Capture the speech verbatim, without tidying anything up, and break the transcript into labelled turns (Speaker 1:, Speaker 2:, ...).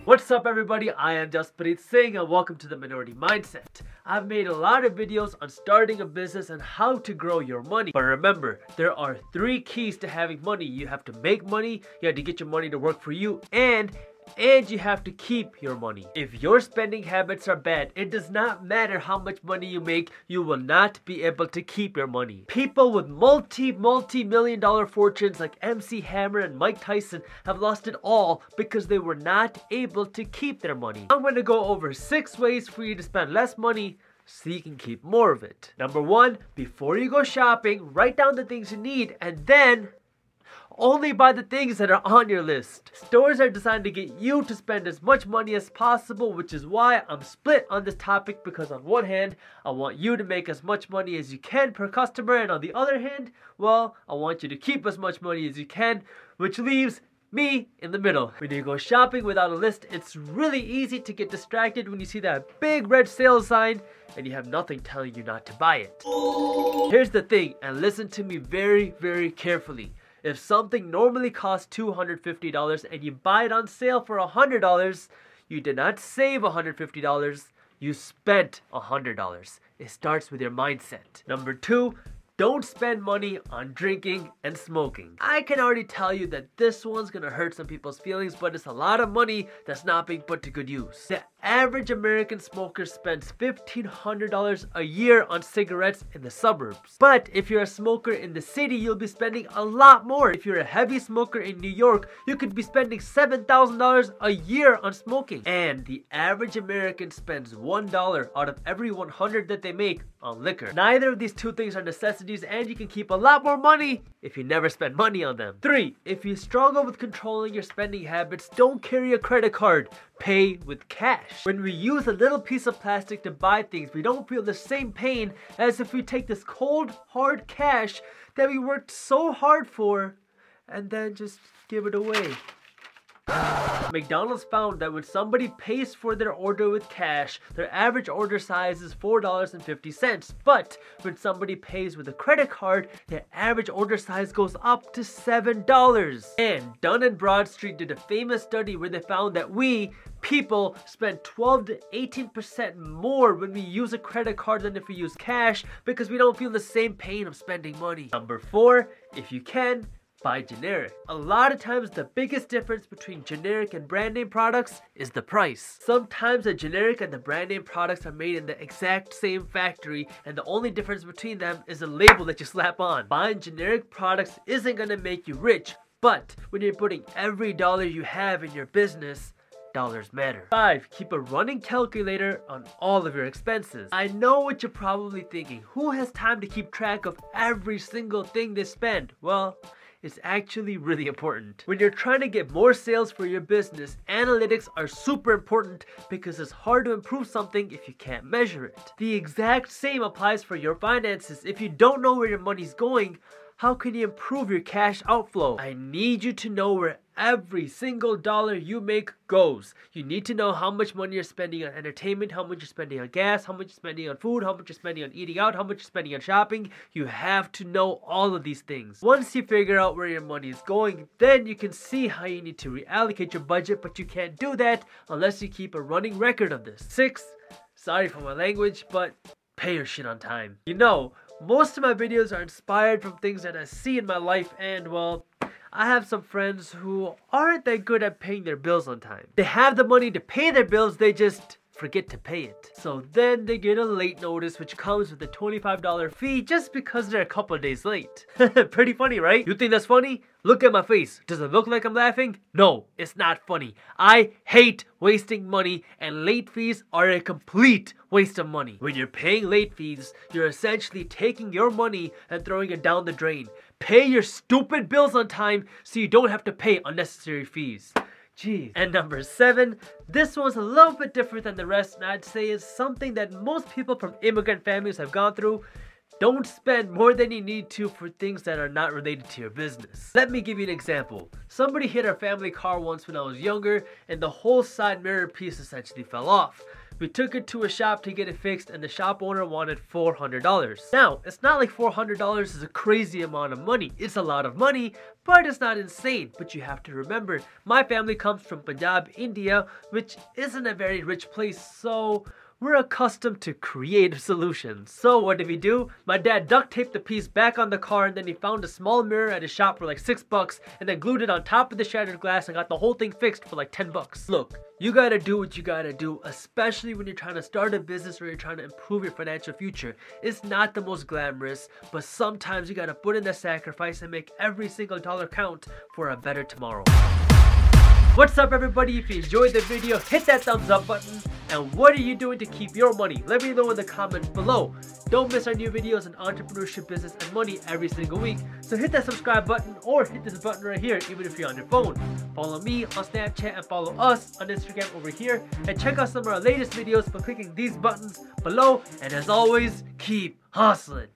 Speaker 1: What's up everybody, I am Jaspreet Singh and welcome to the Minority Mindset. I've made a lot of videos on starting a business and how to grow your money. But remember, there are three keys to having money. You have to make money, you have to get your money to work for you, and And you have to keep your money. If your spending habits are bad, it does not matter how much money you make, you will not be able to keep your money. People with multi, multi-million dollar fortunes like M C Hammer and Mike Tyson have lost it all because they were not able to keep their money. I'm going to go over six ways for you to spend less money so you can keep more of it. Number one, before you go shopping, write down the things you need and then only buy the things that are on your list. Stores are designed to get you to spend as much money as possible, which is why I'm split on this topic, because on one hand, I want you to make as much money as you can per customer, and on the other hand, well, I want you to keep as much money as you can, which leaves me in the middle. When you go shopping without a list, it's really easy to get distracted when you see that big red sales sign and you have nothing telling you not to buy it. Here's the thing, and listen to me very, very carefully. If something normally costs two hundred fifty dollars and you buy it on sale for one hundred dollars, you did not save one hundred fifty dollars, you spent one hundred dollars. It starts with your mindset. Number two, don't spend money on drinking and smoking. I can already tell you that this one's gonna hurt some people's feelings, but it's a lot of money that's not being put to good use. The average American smoker spends fifteen hundred dollars a year on cigarettes in the suburbs. But if you're a smoker in the city, you'll be spending a lot more. If you're a heavy smoker in New York, you could be spending seven thousand dollars a year on smoking. And the average American spends one dollar out of every one hundred that they make on liquor. Neither of these two things are necessities, and you can keep a lot more money if you never spend money on them. Three, if you struggle with controlling your spending habits, don't carry a credit card. Pay with cash. When we use a little piece of plastic to buy things, we don't feel the same pain as if we take this cold, hard cash that we worked so hard for and then just give it away. McDonald's found that when somebody pays for their order with cash, their average order size is four dollars and fifty cents. But when somebody pays with a credit card, their average order size goes up to seven dollars. And Dun and Bradstreet did a famous study where they found that we, people, spend twelve to eighteen percent more when we use a credit card than if we use cash because we don't feel the same pain of spending money. Number four, if you can, buy generic. A lot of times the biggest difference between generic and brand name products is the price. Sometimes the generic and the brand name products are made in the exact same factory and the only difference between them is the label that you slap on. Buying generic products isn't gonna make you rich, but when you're putting every dollar you have in your business, dollars matter. Five, keep a running calculator on all of your expenses. I know what you're probably thinking. Who has time to keep track of every single thing they spend? Well, it's actually really important. When you're trying to get more sales for your business, analytics are super important because it's hard to improve something if you can't measure it. The exact same applies for your finances. If you don't know where your money's going, how can you improve your cash outflow? I need you to know where every single dollar you make goes. You need to know how much money you're spending on entertainment, how much you're spending on gas, how much you're spending on food, how much you're spending on eating out, how much you're spending on shopping. You have to know all of these things. Once you figure out where your money is going, then you can see how you need to reallocate your budget, but you can't do that unless you keep a running record of this. Six, sorry for my language, but pay your shit on time. You know, most of my videos are inspired from things that I see in my life, and well, I have some friends who aren't that good at paying their bills on time. They have the money to pay their bills, they just forget to pay it. So then they get a late notice which comes with a twenty-five dollar fee just because they're a couple of days late. Pretty funny, right? You think that's funny? Look at my face. Does it look like I'm laughing? No, it's not funny. I hate wasting money, and late fees are a complete waste of money. When you're paying late fees, you're essentially taking your money and throwing it down the drain. Pay your stupid bills on time so you don't have to pay unnecessary fees. Jeez. And number seven, this one's a little bit different than the rest, and I'd say it's something that most people from immigrant families have gone through. Don't spend more than you need to for things that are not related to your business. Let me give you an example. Somebody hit our family car once when I was younger, and the whole side mirror piece essentially fell off. We took it to a shop to get it fixed and the shop owner wanted four hundred dollars. Now, it's not like four hundred dollars is a crazy amount of money. It's a lot of money, but it's not insane. But you have to remember, my family comes from Punjab, India, which isn't a very rich place, so we're accustomed to creative solutions. So what did we do? My dad duct taped the piece back on the car and then he found a small mirror at his shop for like six bucks and then glued it on top of the shattered glass and got the whole thing fixed for like ten bucks. Look, you gotta do what you gotta do, especially when you're trying to start a business or you're trying to improve your financial future. It's not the most glamorous, but sometimes you gotta put in the sacrifice and make every single dollar count for a better tomorrow. What's up everybody? If you enjoyed the video, hit that thumbs up button. And what are you doing to keep your money? Let me know in the comments below. Don't miss our new videos on entrepreneurship, business, and money every single week. So hit that subscribe button or hit this button right here even if you're on your phone. Follow me on Snapchat and follow us on Instagram over here. And check out some of our latest videos by clicking these buttons below. And as always, keep hustling.